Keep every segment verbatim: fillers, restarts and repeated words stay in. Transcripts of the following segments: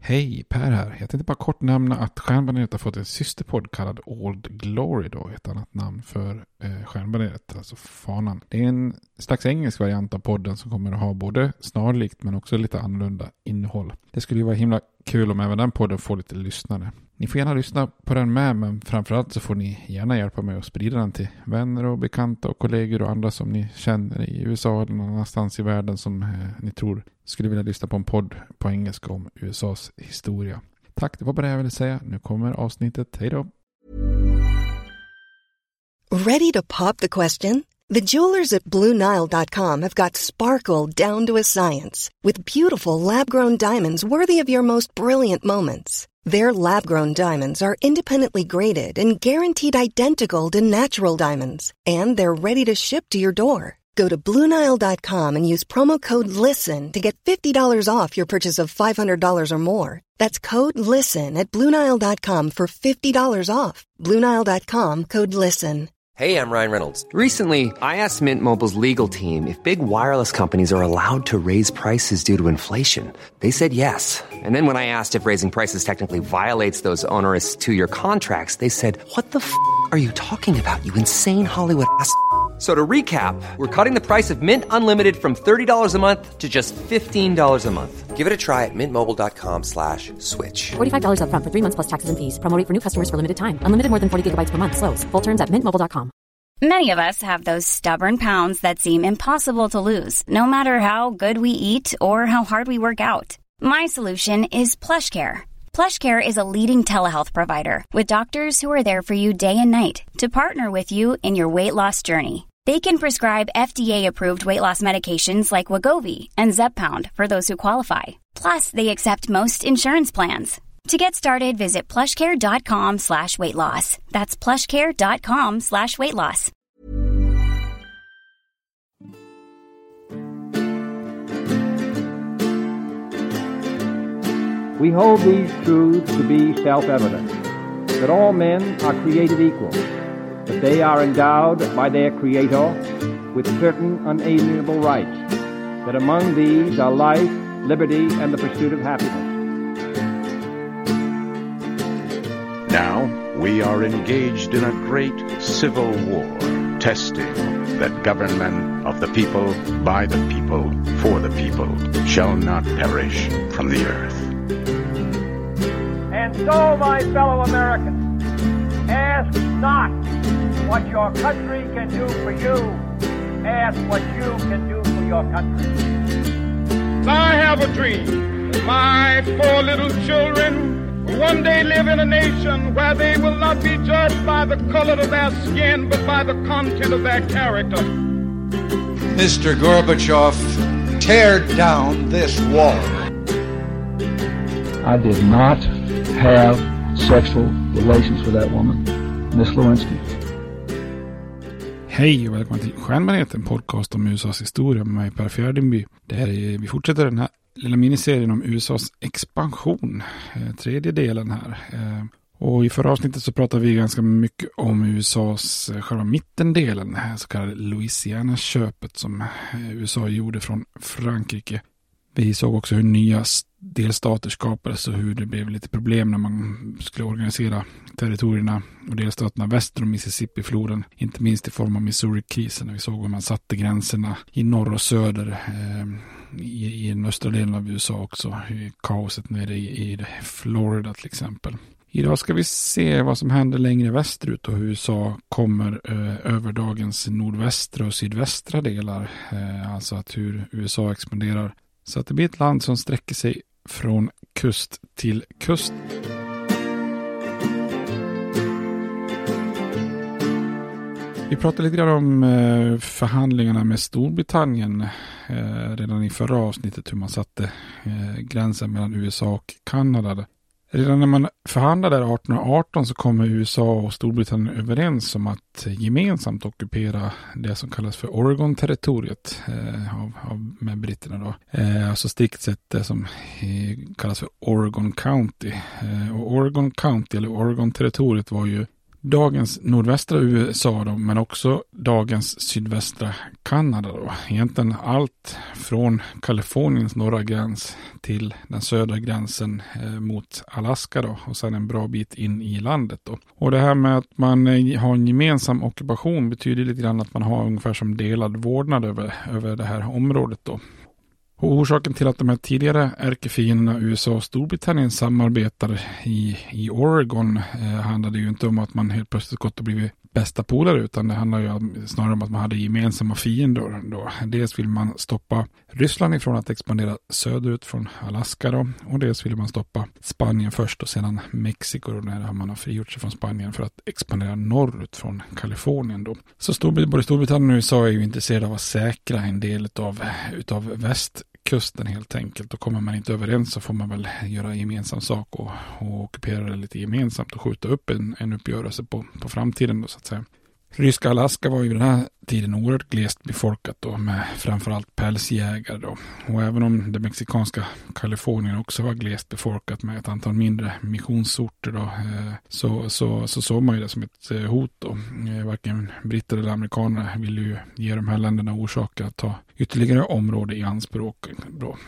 Hej, Per här. Jag tänkte bara kort nämna att Stjärnbaneret har fått en systerpodd kallad Old Glory då, ett annat namn för eh, Stjärnbaneret, alltså fanan. Det är en slags engelsk variant av podden som kommer att ha både snarlikt men också lite annorlunda innehåll. Det skulle ju vara himla kul om även den podden får lite lyssnare. Ni får gärna lyssna på den med, men framförallt så får ni gärna hjälpa mig att sprida den till vänner och bekanta och kollegor och andra som ni känner i U S A eller någon annanstans i världen som eh, ni tror skulle vilja lyssna på en podd på engelska om U S A:s historia. Tack, det var bara det jag ville säga. Nu kommer avsnittet. Hej då! Ready to pop the question? The jewelers at Blue Nile dot com have got sparkle down to a science with beautiful lab-grown diamonds worthy of your most brilliant moments. Their lab-grown diamonds are independently graded and guaranteed identical to natural diamonds, and they're ready to ship to your door. Go to Blue Nile dot com and use promo code LISTEN to get fifty dollars off your purchase of five hundred dollars or more. That's code LISTEN at Blue Nile dot com for fifty dollars off. Blue Nile dot com, code LISTEN. Hey, I'm Ryan Reynolds. Recently, I asked Mint Mobile's legal team if big wireless companies are allowed to raise prices due to inflation. They said yes. And then when I asked if raising prices technically violates those onerous two-year contracts, they said, what the f*** are you talking about, you insane Hollywood ass f- So to recap, we're cutting the price of Mint Unlimited from thirty dollars a month to just fifteen dollars a month. Give it a try at mintmobile.com slash switch. forty-five dollars up front for three months plus taxes and fees. Promo rate for new customers for limited time. Unlimited more than forty gigabytes per month. Slows full terms at mint mobile dot com. Many of us have those stubborn pounds that seem impossible to lose, no matter how good we eat or how hard we work out. My solution is PlushCare. PlushCare is a leading telehealth provider with doctors who are there for you day and night to partner with you in your weight loss journey. They can prescribe F D A-approved weight loss medications like Wegovy and Zepbound for those who qualify. Plus, they accept most insurance plans. To get started, visit plushcare.com slash weight loss. That's plushcare.com slash weight loss. We hold these truths to be self-evident, that all men are created equal, that they are endowed by their Creator with certain unalienable rights, that among these are life, liberty, and the pursuit of happiness. Now we are engaged in a great civil war, testing that government of the people, by the people, for the people, shall not perish from the earth. And so, my fellow Americans, ask not what your country can do for you. Ask what you can do for your country. I have a dream. My four little children will one day live in a nation where they will not be judged by the color of their skin, but by the content of their character. Mister Gorbachev, tear down this wall. I did not have sexual relations with that woman, Miss Lewinsky. Hej och välkommen till Stjärnbaneret, en podcast om U S A:s historia med mig Per Fjärdingby. Det här är, vi fortsätter den här lilla miniserien om U S A:s expansion, eh, tredje delen här. Eh, och i förra avsnittet så pratade vi ganska mycket om U S A:s eh, själva mittendelen, det här så kallade Louisiana-köpet som eh, U S A gjorde från Frankrike. Vi såg också hur nya delstater skapades och hur det blev lite problem när man skulle organisera territorierna och delstaterna väster om Mississippi-floden. Inte minst i form av Missouri-krisen. Vi såg hur man satte gränserna i norr och söder eh, i, i den östra delen av U S A också. Kaoset nere i, i Florida till exempel. Idag ska vi se vad som händer längre västerut och hur U S A kommer eh, över dagens nordvästra och sydvästra delar. Eh, alltså att hur U S A expanderar. Så att det blir ett land som sträcker sig från kust till kust. Vi pratade lite grann om eh, förhandlingarna med Storbritannien eh, redan i förra avsnittet. Hur man satte eh, gränsen mellan U S A och Kanada. Redan när man förhandlade arton arton så kommer U S A och Storbritannien överens om att gemensamt ockupera det som kallas för Oregon-territoriet eh, av, av, med britterna då. Eh, alltså strikt sett det som eh, kallas för Oregon County. Eh, och Oregon County eller Oregon-territoriet var ju dagens nordvästra U S A då, men också dagens sydvästra Kanada då. Egentligen allt från Kaliforniens norra gräns till den södra gränsen eh, mot Alaska då, och sen en bra bit in i landet då. Och det här med att man eh, har en gemensam ockupation betyder lite grann att man har ungefär som delad vårdnad över, över det här området då. Och orsaken till att de här tidigare ärkefienderna U S A och Storbritannien samarbetar i, i Oregon eh, handlade ju inte om att man helt plötsligt gått och blivit bästa polare, utan det handlar ju om, snarare om att man hade gemensamma fiender då. Dels vill man stoppa Ryssland ifrån att expandera söderut från Alaska då, och dels vill man stoppa Spanien först och sedan Mexiko då, när man har frigjort sig från Spanien för att expandera norrut från Kalifornien då. Så Storbritannien, både Storbritannien och U S A är ju intresserade av att säkra en del av utav västkusten helt enkelt. Och kommer man inte överens så får man väl göra gemensam sak och, och ockupera det lite gemensamt och skjuta upp en, en uppgörelse på, på framtiden då, så att säga. Ryska Alaska var ju den här tiden oerhört glest befolkat då, med framförallt pälsjägare då. Och även om det mexikanska Kalifornien också var glest befolkat med ett antal mindre missionsorter då, så, så, så såg man ju det som ett hot då. Varken britter eller amerikaner ville ju ge de här länderna orsaker att ta ytterligare område i anspråk då.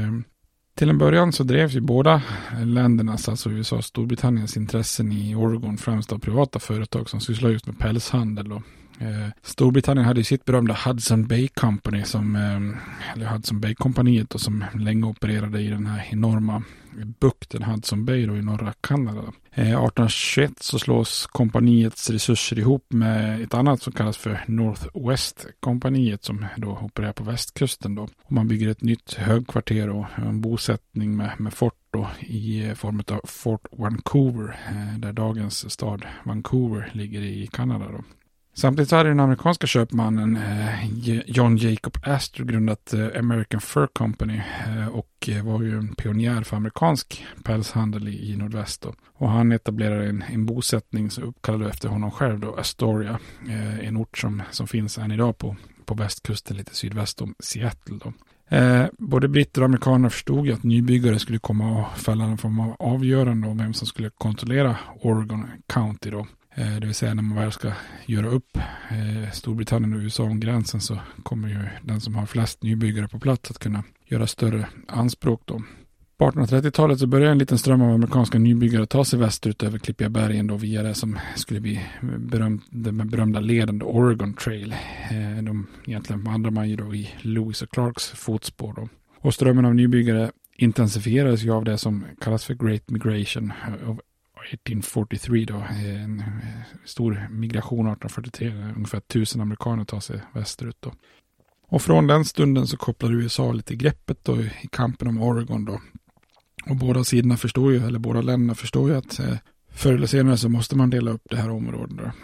Till en början så drevs ju båda ländernas, alltså U S A och Storbritanniens intressen i Oregon främst av privata företag som sysslar just med pälshandel. Och, eh, Storbritannien hade ju sitt berömda Hudson Bay Company, som, eh, eller Hudson Bay-kompaniet då, som länge opererade i den här enorma bukten Hudson Bay då, i norra Kanada. Eh, arton tjugoett så slås kompaniets resurser ihop med ett annat som kallas för Northwest-kompaniet som då opererar på västkusten då. Och man bygger ett nytt högkvarter och en bosättning med, med fort då, i form av Fort Vancouver, eh, där dagens stad Vancouver ligger i Kanada då. Samtidigt så hade den amerikanska köpmannen eh, John Jacob Astor grundat eh, American Fur Company eh, och eh, var ju en pionjär för amerikansk pälshandel i, i nordväst då. Och han etablerade en, en bosättning som uppkallade efter honom själv då, Astoria, eh, en ort som, som finns än idag på, på västkusten lite sydväst om Seattle då. Eh, både britter och amerikaner förstod ju att nybyggare skulle komma och fälla en form av avgörande om vem som skulle kontrollera Oregon County då. Eh, det vill säga när man väl ska göra upp eh, Storbritannien och U S A om gränsen så kommer ju den som har flest nybyggare på plats att kunna göra större anspråk då. På artonhundratrettiotalet så började en liten ström av amerikanska nybyggare ta sig västerut över Klippiga bergen då via det som skulle bli berömd, den berömda leden då, Oregon Trail. Eh, de egentligen vandrar man ju då i Lewis och Clarks fotspår då. Och strömmen av nybyggare intensifierades ju av det som kallas för Great Migration of arton fyrtiotre då, en stor migration arton fyrtiotre, ungefär tusen amerikaner tar sig västerut då. Och från den stunden så kopplar U S A lite greppet då i kampen om Oregon då. Och båda sidorna förstår ju, eller båda länderna förstår ju att eh, förr eller senare så måste man dela upp det här området då.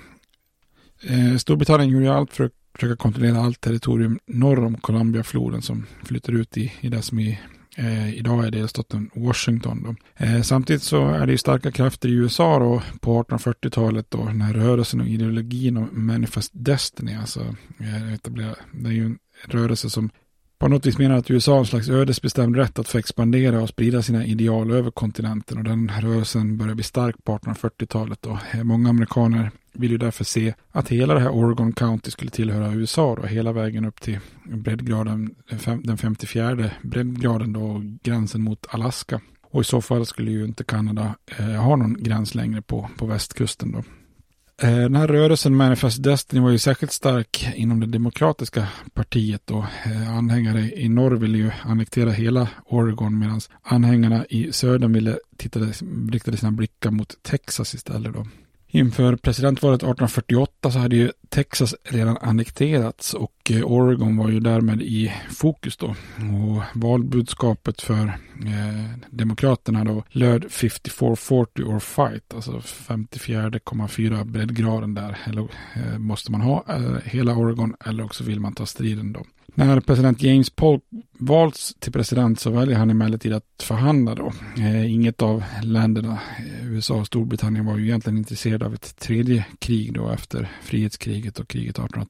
Eh, Storbritannien gjorde allt för att försöka kontrollera allt territorium norr om Columbia-floden som flyttar ut i, i det som i Eh, idag är delstaten Washington då. Eh, samtidigt så är det ju starka krafter i U S A då, på artonhundrafyrtiotalet då, den här rörelsen och ideologin och Manifest Destiny, alltså eh, det är ju en rörelse som på något vis menar att U S A har en slags ödesbestämd rätt att få expandera och sprida sina ideal över kontinenten, och den rörelsen börjar bli stark på artonhundrafyrtiotalet då. Eh, många amerikaner vill ju därför se att hela det här Oregon County skulle tillhöra U S A då, hela vägen upp till breddgraden, den femtiofjärde breddgraden då, gränsen mot Alaska. Och i så fall skulle ju inte Kanada eh, ha någon gräns längre på, på västkusten då. Eh, den här rörelsen Manifest Destiny var ju särskilt stark inom det demokratiska partiet då. Eh, anhängare i norr ville ju annektera hela Oregon medan anhängarna i södern ville titta, riktade sina blickar mot Texas istället då. Inför presidentvalet artonhundrafyrtioåtta så hade ju Texas redan annekterats och Oregon var ju därmed i fokus då. Och valbudskapet för eh, demokraterna då löd femtiofyra fyrtio or fight, alltså femtiofyra komma fyra breddgraden där. Eller eh, måste man ha eh, hela Oregon eller också vill man ta striden då. När president James Polk valts till president så väljer han emellertid att förhandla då. Eh, inget av länderna, U S A och Storbritannien, var ju egentligen intresserade av ett tredje krig då efter frihetskriget och kriget artonhundratolv.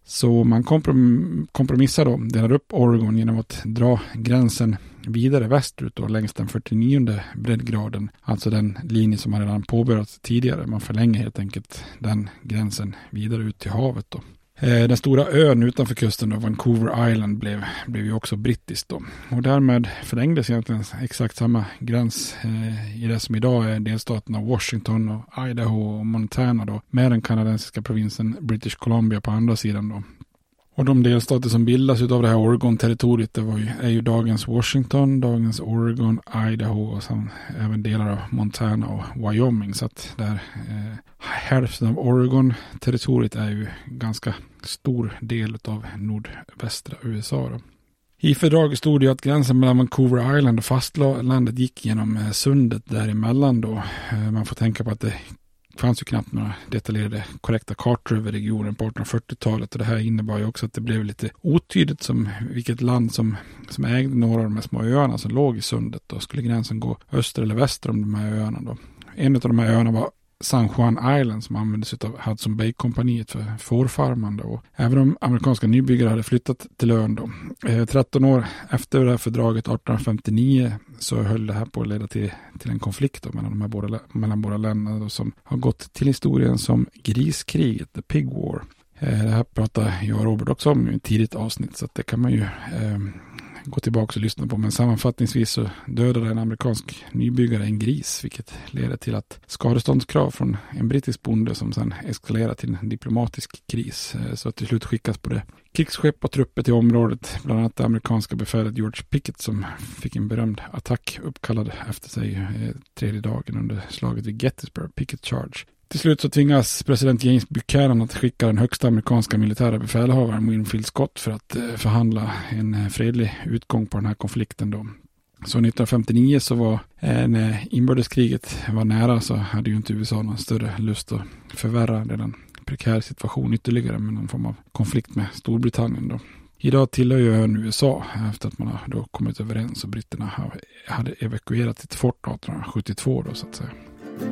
Så man komprom- kompromissar då, delar upp Oregon genom att dra gränsen vidare västerut och längs den fyrtionionde breddgraden. Alltså den linje som man redan påbörjat tidigare. Man förlänger helt enkelt den gränsen vidare ut till havet då. Den stora ön utanför kusten då, Vancouver Island, blev, blev ju också brittisk då. Och därmed förlängdes egentligen exakt samma gräns eh, i det som idag är delstaterna Washington och Idaho och Montana då, med den kanadensiska provinsen British Columbia på andra sidan då. Och de delstater som bildas av det här Oregon-territoriet, det var ju, är ju dagens Washington, dagens Oregon, Idaho och sen även delar av Montana och Wyoming. Så att där eh, hälften av Oregon-territoriet är ju ganska stor del av nordvästra U S A då. I fördraget stod det att gränsen mellan Vancouver Island och fastlandet gick genom eh, sundet däremellan då. Eh, man får tänka på att det fanns ju knappt några detaljerade korrekta kartor över regionen på artonhundrafyrtiotalet, och det här innebar ju också att det blev lite otydligt som vilket land som, som ägde några av de här små öarna som låg i sundet. Då skulle gränsen gå öster eller väster om de här öarna då. En av de här öarna var San Juan Island som användes av Hudson Bay-kompaniet för fårfarmande, och även om amerikanska nybyggare hade flyttat till ön då. Eh, tretton år efter det här fördraget artonhundrafemtionio så höll det här på att leda till, till en konflikt då, mellan de här båda, mellan båda länderna då, som har gått till historien som griskriget, The Pig War. Eh, det här pratar jag och Robert också om i ett tidigt avsnitt, så att det kan man ju eh, gå tillbaka och lyssna på. Men sammanfattningsvis så dödade en amerikansk nybyggare en gris, vilket leder till att skadeståndskrav från en brittisk bonde som sedan eskalerar till en diplomatisk kris. Så att till slut skickas både krigsskepp och trupper till området, bland annat det amerikanska befälet George Pickett som fick en berömd attack uppkallad efter sig eh, tredje dagen under slaget vid Gettysburg, Pickett Charge. Till slut så tvingas president James Buchanan att skicka den högsta amerikanska militära befälhavaren Winfield Scott för att eh, förhandla en fredlig utgång på den här konflikten då. Så nittonhundrafemtionio så var eh, när inbördeskriget var nära så hade ju inte U S A någon större lust att förvärra den prekär situation ytterligare med någon form av konflikt med Storbritannien då. Idag tillhör ju ön U S A efter att man har då kommit överens och britterna hade evakuerat ett fort artonhundrasjuttiotvå då så att säga.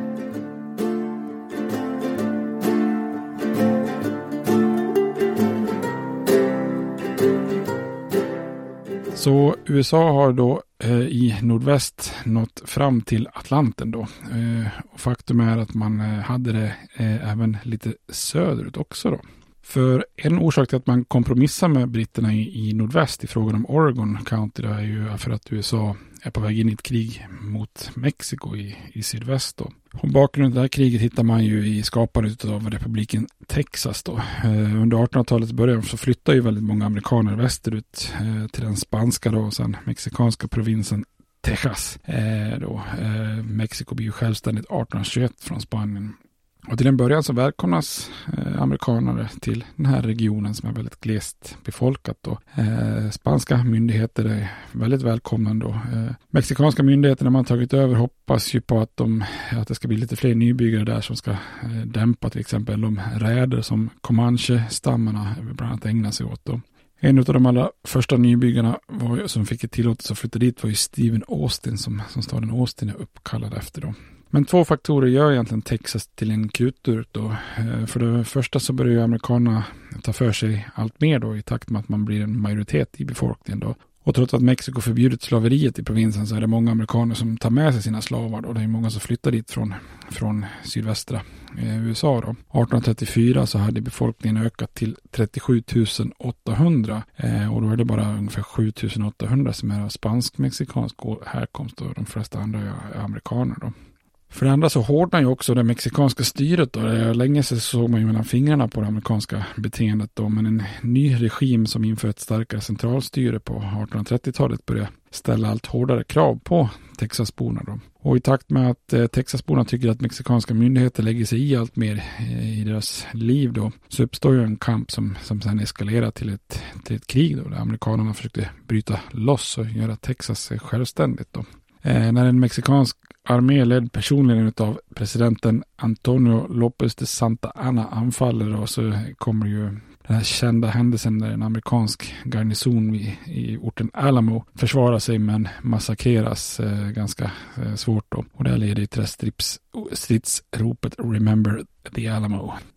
Så U S A har då eh, i nordväst nått fram till Atlanten då. Eh, och faktum är att man eh, hade det eh, även lite söderut också då. För en orsak till att man kompromissar med britterna i, i nordväst i frågan om Oregon County då är ju för att U S A är på väg in i ett krig mot Mexiko i, i sydväst då. Och bakgrunden till det här kriget hittar man ju i skapandet av republiken Texas då. Eh, under artonhundratalets början så flyttar ju väldigt många amerikaner västerut eh, till den spanska då och sen mexikanska provinsen Texas. Eh, då. Eh, Mexiko blir ju självständigt artonhundratjugoett från Spanien. Och till en början så välkomnas eh, amerikanare till den här regionen som är väldigt glest befolkat då. Eh, spanska myndigheter är väldigt välkomnande då. Eh, mexikanska myndigheter när man tagit över hoppas ju på att, de, att det ska bli lite fler nybyggare där som ska eh, dämpa till exempel de räder som Comanche-stammarna bland annat ägnar sig åt då. En av de allra första nybyggarna var, som fick ett tillåtelse att flytta dit var ju Stephen Austin som, som staden Austin är uppkallad efter då. Men två faktorer gör egentligen Texas till en krutdurk då. För det första så börjar ju amerikanerna ta för sig allt mer då i takt med att man blir en majoritet i befolkningen då. Och trots att Mexiko förbjudit slaveriet i provinsen så är det många amerikaner som tar med sig sina slavar då. Det är många som flyttar dit från, från sydvästra eh, U S A då. artonhundratrettiofyra så hade befolkningen ökat till trettiosju tusen åttahundra eh, och då är det bara ungefär sju tusen åttahundra som är av spansk-mexikansk härkomst och de flesta andra är amerikaner då. För det andra så hårdnar ju också det mexikanska styret då. Länge så såg man ju mellan fingrarna på det amerikanska beteendet då. Men en ny regim som inför ett starkare centralstyre på artonhundratrettiotalet började ställa allt hårdare krav på Texasborna då. Och i takt med att eh, Texasborna tycker att mexikanska myndigheter lägger sig i allt mer eh, i deras liv då, så uppstår ju en kamp som, som sedan eskalerar till ett, till ett krig då. Där amerikanerna försökte bryta loss och göra Texas självständigt då. Eh, när en mexikansk armé ledd personligen av presidenten Antonio López de Santa Anna anfaller och så kommer ju den här kända händelsen där en amerikansk garnison i, i orten Alamo försvarar sig men massakreras eh, ganska eh, svårt då. Och det leder till strids, stridsropet Remember the Alamo.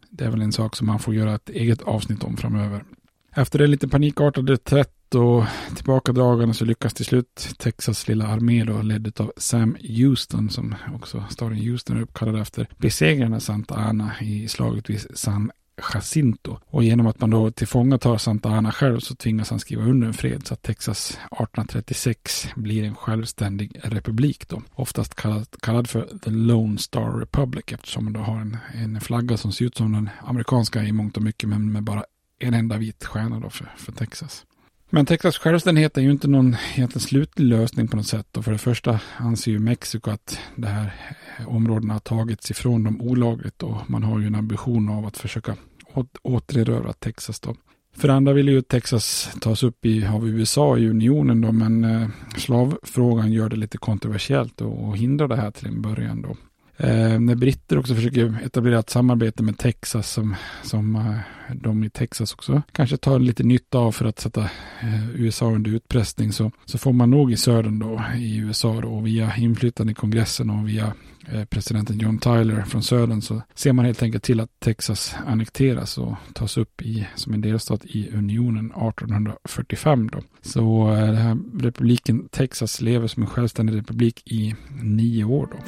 det är väl en sak som man får göra ett eget avsnitt om framöver. Efter det lite panikartade reträtt och tillbakadragande så lyckas till slut Texas lilla armé då, ledd av Sam Houston, som också staden Houston är uppkallad efter, besegrarna Santa Ana i slaget vid San Jacinto. Och genom att man då tillfångatar Santa Ana själv så tvingas han skriva under en fred så att Texas arton trettiosex blir en självständig republik då. Oftast kallad, kallad för The Lone Star Republic, eftersom man då har en, en flagga som ser ut som den amerikanska i mångt och mycket, men med bara en enda vit stjärna då för, för Texas. Men Texas självständighet är ju inte någon egentligen slutlig lösning på något sätt. Och för det första anser ju Mexiko att det här områdena har tagits ifrån dem olagligt, och man har ju en ambition av att försöka åt, återerövra Texas då. För det andra vill ju Texas tas upp i, av U S A i unionen då, men eh, slavfrågan gör det lite kontroversiellt och, och hindrar det här till en början då. Eh, när britter också försöker etablera ett samarbete med Texas som, som eh, de i Texas också kanske tar lite nytta av för att sätta eh, U S A under utpressning, så, så får man nog i södern då i U S A då, och via inflytande i kongressen och via eh, presidenten John Tyler från södern så ser man helt enkelt till att Texas annekteras och tas upp i, som en delstat i unionen arton fyrtiofem då. Så eh, den här republiken Texas lever som en självständig republik i nio år då.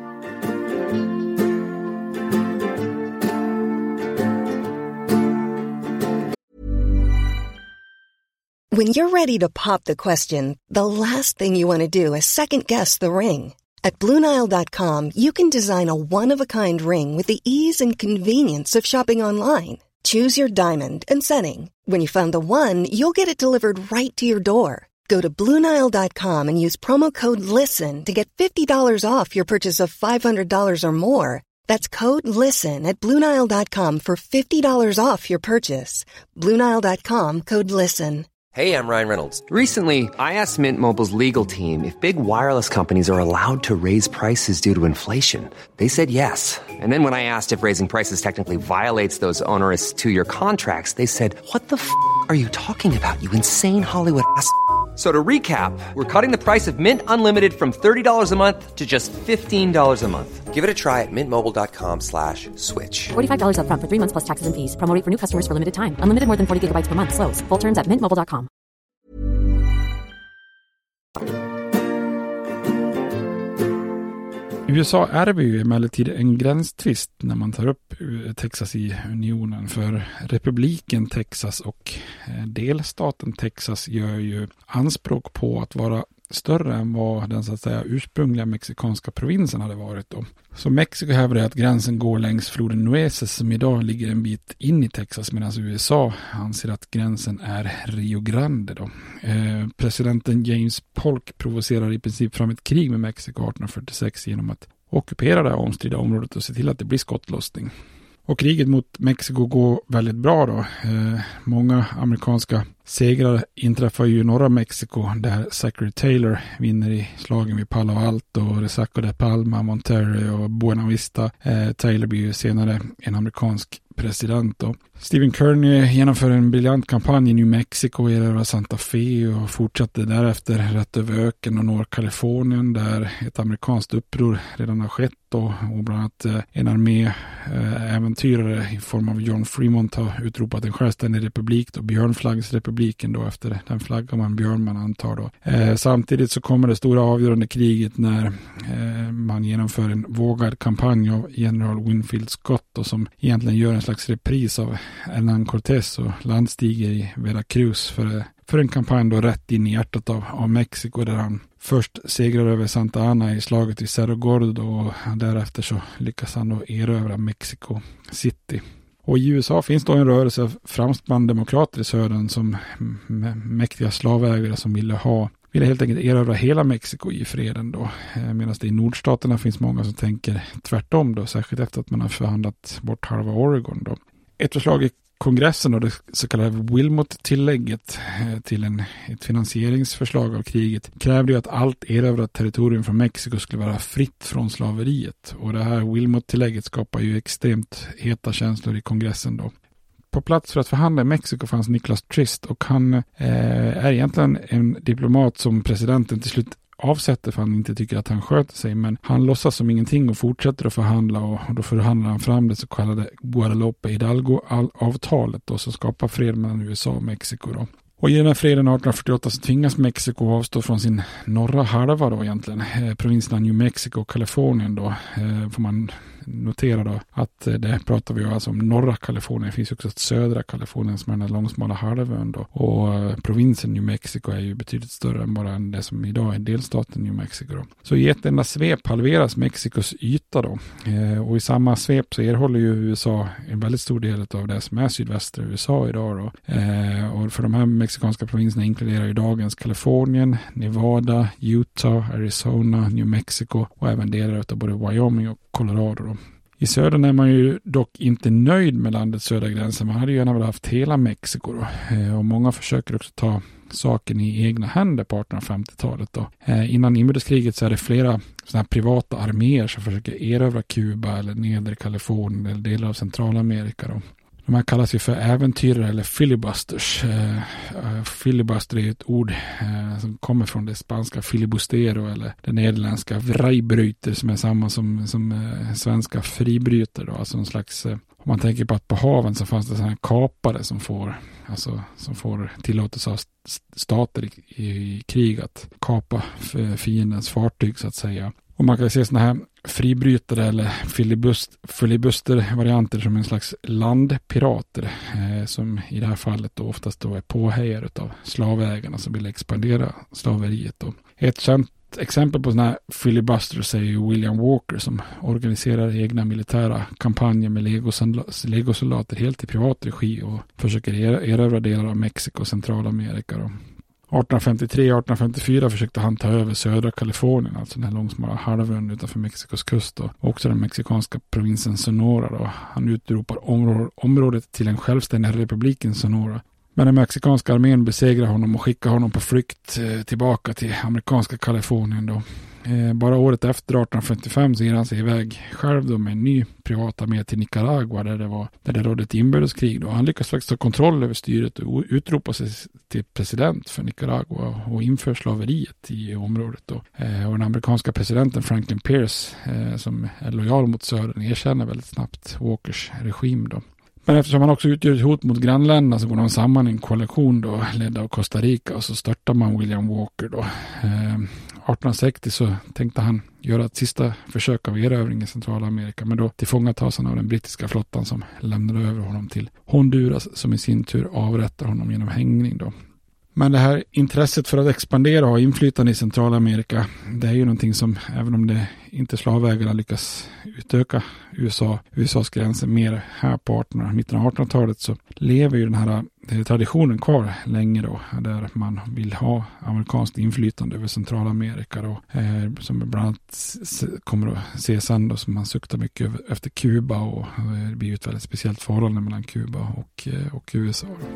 When you're ready to pop the question, the last thing you want to do is second-guess the ring. At Blue Nile dot com, you can design a one-of-a-kind ring with the ease and convenience of shopping online. Choose your diamond and setting. When you find the one, you'll get it delivered right to your door. Go to Blue Nile dot com and use promo code LISTEN to get fifty dollars off your purchase of five hundred dollars or more. That's code LISTEN at Blue Nile dot com for fifty dollars off your purchase. Blue Nile dot com, code LISTEN. Hey, I'm Ryan Reynolds. Recently, I asked Mint Mobile's legal team if big wireless companies are allowed to raise prices due to inflation. They said yes. And then when I asked if raising prices technically violates those onerous two-year contracts, they said, what the f*** are you talking about, you insane Hollywood ass f- So to recap, we're cutting the price of Mint Unlimited from thirty dollars a month to just fifteen dollars a month. Give it a try at mintmobile.com slash switch. forty-five dollars up front for three months plus taxes and fees. Promo rate for new customers for limited time. Unlimited more than forty gigabytes per month. Slows full terms at mint mobile dot com. I U S A ärver ju emellertid en gränstvist när man tar upp Texas i unionen, för republiken Texas och delstaten Texas gör ju anspråk på att vara större än vad den så att säga ursprungliga mexikanska provinsen hade varit då. Så Mexiko hävdar att gränsen går längs floden Nueces som idag ligger en bit in i Texas, medan U S A anser att gränsen är Rio Grande då. Eh, presidenten James Polk provocerar i princip fram ett krig med Mexiko arton fyrtiosex genom att ockupera det här omstridda området och se till att det blir skottlossning. Och kriget mot Mexiko går väldigt bra då. Eh, många amerikanska segrar inträffar ju i norra Mexiko, där Zachary Taylor vinner i slagen vid Palo Alto, Resaca de Palma, Monterrey och Buena Vista. Eh, Taylor blir ju senare en amerikansk president då. Stephen Kearny genomför en briljant kampanj i New Mexico, erövrar Santa Fe och fortsatte därefter rätt över öken och norr Kalifornien, där ett amerikanskt uppror redan har skett då, och bland annat eh, en armé eh, äventyrare i form av John Fremont har utropat en självständig republik då, björnflaggsrepubliken då, efter den flagga man björn man antar då. Eh, samtidigt så kommer det stora avgörande kriget när eh, man genomför en vågad kampanj av general Winfield Scott då, som egentligen gör en slags repris av Hernán Cortés och landstiger i Veracruz för, för en kampanj då rätt in i hjärtat av, av Mexiko, där han först segrar över Santa Ana i slaget i Cerro Gordo, och därefter så lyckas han då erövra Mexico City. Och i U S A finns då en rörelse främst bland demokrater i södern som mäktiga slavägare som ville ha ville helt enkelt erövra hela Mexiko i freden då. Medan det i nordstaterna finns många som tänker tvärtom då, särskilt efter att man har förhandlat bort halva Oregon då. Ett förslag i kongressen och det så kallade Wilmot-tillägget till en, ett finansieringsförslag av kriget krävde ju att allt erövrat territorium från Mexiko skulle vara fritt från slaveriet. Och det här Wilmot-tillägget skapar ju extremt heta känslor i kongressen då. På plats för att förhandla i Mexiko fanns Nicholas Trist, och han eh, är egentligen en diplomat som presidenten till slut avsätter för han inte tycker att han sköter sig, men han låtsas som ingenting och fortsätter att förhandla, och då förhandlar han fram det så kallade Guadalupe Hidalgo-avtalet då, som skapar fred mellan U S A och Mexiko då. Och i den här freden arton fyrtioåtta så tvingas Mexiko avstå från sin norra halva då egentligen. Eh, provinserna New Mexico och Kalifornien då. Eh, får man notera då att eh, det pratar vi alltså om norra Kalifornien. Det finns också ett södra Kalifornien som är den här långsmala halvön då. Och eh, provinsen New Mexico är ju betydligt större än bara det som idag är delstaten New Mexico då. Så i ett enda svep halveras Mexikos yta då. Eh, och i samma svep så erhåller ju U S A en väldigt stor del av det som är sydvästra U S A idag då. Eh, och för de här mexikanska provinserna inkluderar ju dagens Kalifornien, Nevada, Utah, Arizona, New Mexico och även delar av både Wyoming och Colorado då. I södern är man ju dock inte nöjd med landets södra gränser. Man hade ju gärna velat haft hela Mexiko då. Och många försöker också ta saken i egna händer på artonhundrafemtiotalet då. Innan inbördeskriget så är det flera sådana här privata arméer som försöker erövra Kuba eller nedre Kalifornien eller delar av Centralamerika då. De här kallas ju för äventyrare eller filibusters. Uh, uh, filibuster är ett ord uh, som kommer från det spanska filibustero eller det nederländska vrijbryter som är samma som, som uh, svenska fribryter då. Alltså en slags, uh, om man tänker på att på haven så fanns det sådana här kapare som får, alltså, som får tillåtelse av stater i, i, i krig att kapa fiendens fartyg så att säga. Och man kan se sådana här fribrytare eller filibust, filibuster-varianter som en slags landpirater eh, som i det här fallet då oftast då är påhejare av slavägarna som vill expandera slaveriet då. Ett känt exempel på sådana här filibusters är ju William Walker som organiserar egna militära kampanjer med legosoldater helt i privat regi och försöker erövra delar av Mexiko och Centralamerika då. arton femtiotre arton femtiofyra försökte han ta över södra Kalifornien, alltså den här långsmala halvön utanför Mexikos kust och också den mexikanska provinsen Sonora då. Han utropar områ- området till en självständig republiken Sonora. Men den mexikanska armén besegrar honom och skickar honom på flykt eh, tillbaka till amerikanska Kalifornien då. Eh, bara året efter arton femtiofem så ger han sig iväg själv då med en ny privat armé till Nicaragua där det, var, där det rådde ett inbördeskrig då. Han lyckas faktiskt ta kontroll över styret och utropa sig till president för Nicaragua och inför slaveriet i området då. Eh, och den amerikanska presidenten Franklin Pierce eh, som är lojal mot södern erkänner väldigt snabbt Walkers regim då. Men eftersom han också utgör ett hot mot grannländerna så går de samman i en koalition då, ledd av Costa Rica och så störtar man William Walker då. Eh, arton sextio så tänkte han göra ett sista försök av erövring i Centralamerika, men då tillfångatas han av den brittiska flottan som lämnade över honom till Honduras som i sin tur avrättar honom genom hängning då. Men det här intresset för att expandera och ha inflytande i Centralamerika, det är ju någonting som, även om det inte slavägarna lyckas utöka U S A, U S A:s gränser mer här på artonhundra, mitten av artonhundratalet så lever ju den här traditionen kvar länge då, där man vill ha amerikanskt inflytande över Centralamerika då, eh, som bland annat kommer att se sen då, som man suktar mycket efter Kuba och eh, det blir ett väldigt speciellt förhållande mellan Kuba och, eh, och U S A då.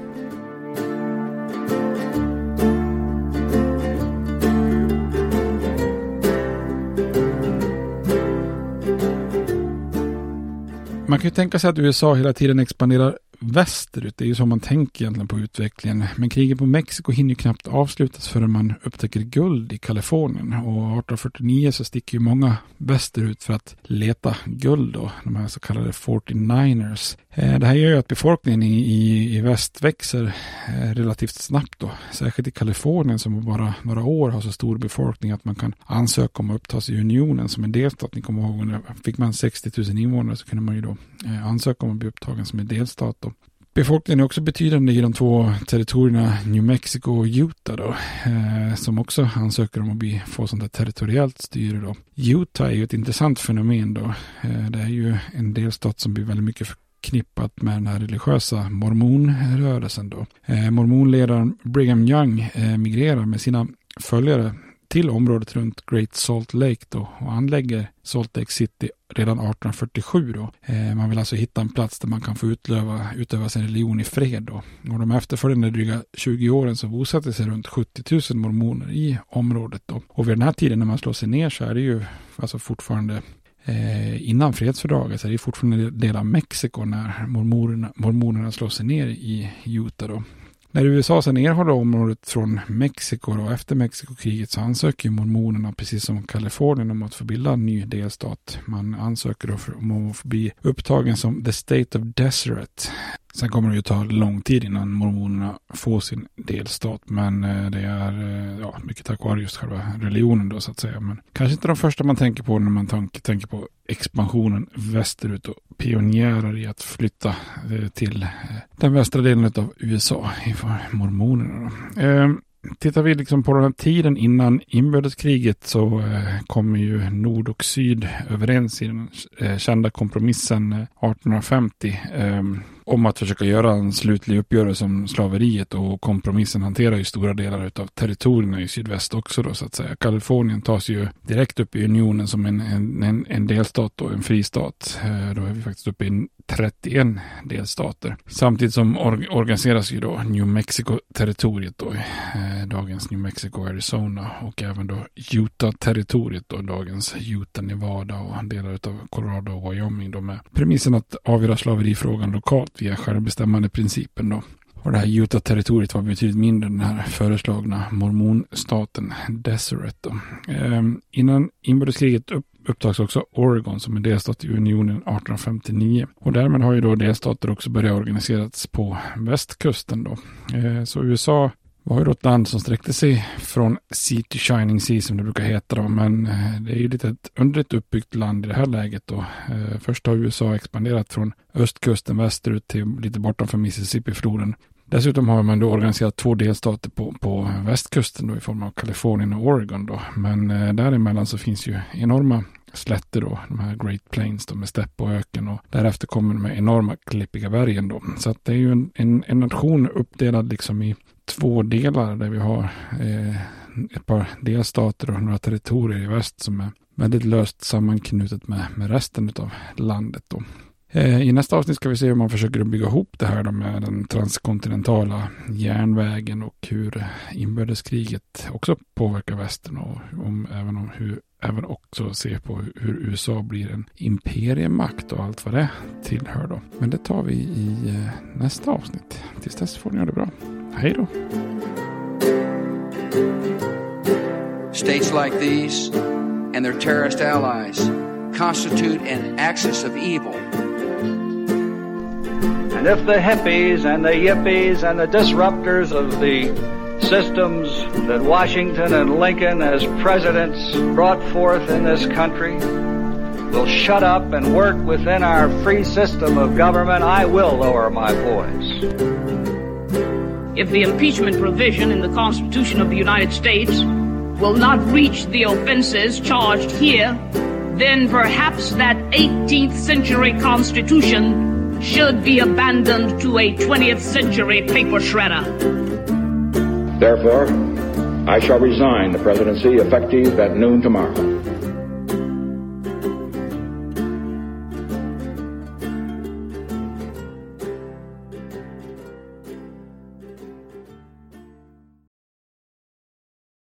Man kan ju tänka sig att U S A hela tiden expanderar västerut. Det är ju så man tänker egentligen på utvecklingen. Men kriget på Mexiko hinner ju knappt avslutas förrän man upptäcker guld i Kalifornien. Och arton fyrtionio så sticker ju många västerut för att leta guld då. De här så kallade fyrtionioers. Det här gör ju att befolkningen i, i, i väst växer relativt snabbt då. Särskilt i Kalifornien som bara några år har så stor befolkning att man kan ansöka om att upptas i unionen som en delstat. Ni kommer ihåg, när fick man sextio tusen invånare så kunde man ju då ansöka om att bli upptagen som en delstat då. Befolkningen är också betydande i de två territorierna New Mexico och Utah då, eh, som också ansöker om att bli, få sånt där territoriellt styre då. Utah är ju ett intressant fenomen då. Eh, det är ju en delstat som blir väldigt mycket förknippat med den här religiösa mormonrörelsen då. Eh, mormonledaren Brigham Young eh, migrerar med sina följare till området runt Great Salt Lake då och anlägger Salt Lake City redan arton fyrtiosju då. Eh, man vill alltså hitta en plats där man kan få utlöva, utöva sin religion i fred då. Och de efterföljande dryga tjugo åren så bosatte sig runt sjuttio tusen mormoner i området då. Och vid den här tiden när man slår sig ner så är det ju alltså fortfarande eh, innan fredsfördraget så är det fortfarande del av Mexiko när mormonerna, mormonerna slår sig ner i Utah då. När U S A sen erhåller området från Mexiko och efter Mexikokriget så ansöker ju mormonerna precis som Kalifornien om att få bilda en ny delstat. Man ansöker då för, om att få bli upptagen som the state of Deseret. Sen kommer det ju ta lång tid innan mormonerna får sin delstat, men det är ja, mycket tack vare just själva religionen då så att säga. Men kanske inte de första man tänker på när man tänker, tänker på expansionen västerut och pionjärer i att flytta till den västra delen av U S A inför mormonerna då. Eh, Tittar vi liksom på den här tiden innan inbördeskriget så eh, kommer ju nord och syd överens i den eh, kända kompromissen eh, arton femtio eh, om att försöka göra en slutlig uppgörelse om slaveriet, och kompromissen hanterar ju stora delar av territorierna i sydväst också då så att säga. Kalifornien tas ju direkt upp i unionen som en, en, en delstat och en fristat. Eh, då är vi faktiskt uppe i trettioen delstater. Samtidigt som or- organiseras ju då New Mexico-territoriet då, eh, dagens New Mexico, Arizona, och även då Utah-territoriet då, dagens Utah, Nevada och delar av Colorado och Wyoming då, med premissen att avgöra slaverifrågan lokalt via självbestämmande principen då. Och det här Utah-territoriet var betydligt mindre än den här föreslagna mormonstaten Deseret då. Eh, innan inbördeskriget upp upptags också Oregon som en delstat i unionen arton femtionio. Och därmed har ju då delstater också börjat organiseras på västkusten då. Eh, så U S A var ju då ett land som sträckte sig från sea to shining sea som det brukar heta då. Men eh, det är ju lite ett underligt uppbyggt land i det här läget då. Eh, först har U S A expanderat från östkusten västerut till lite bortanför Mississippi-floden. Dessutom har man då organiserat två delstater på, på västkusten då, i form av Kalifornien och Oregon då. Men eh, däremellan så finns ju enorma slätter då, de här Great Plains då, med stepp och öken, och därefter kommer de här enorma klippiga bergen då. Så att det är ju en, en, en nation uppdelad liksom i två delar där vi har eh, ett par delstater och några territorier i väst som är väldigt löst sammanknutet med, med resten av landet då. I nästa avsnitt ska vi se hur man försöker bygga ihop det här då med den transkontinentala järnvägen och hur inbördeskriget också påverkar västern, och om, även om hur även också se på hur U S A blir en imperiemakt och allt vad det tillhör då. Men det tar vi i nästa avsnitt. Tills dess får ni ha det bra. Hej då! States like these and their terrorist allies constitute an axis of evil. And if the hippies and the yippies and the disruptors of the systems that Washington and Lincoln as presidents brought forth in this country will shut up and work within our free system of government, I will lower my voice. If the impeachment provision in the Constitution of the United States will not reach the offenses charged here, then perhaps that eighteenth century Constitution should be abandoned to a twentieth century paper shredder. Therefore, I shall resign the presidency effective at noon tomorrow.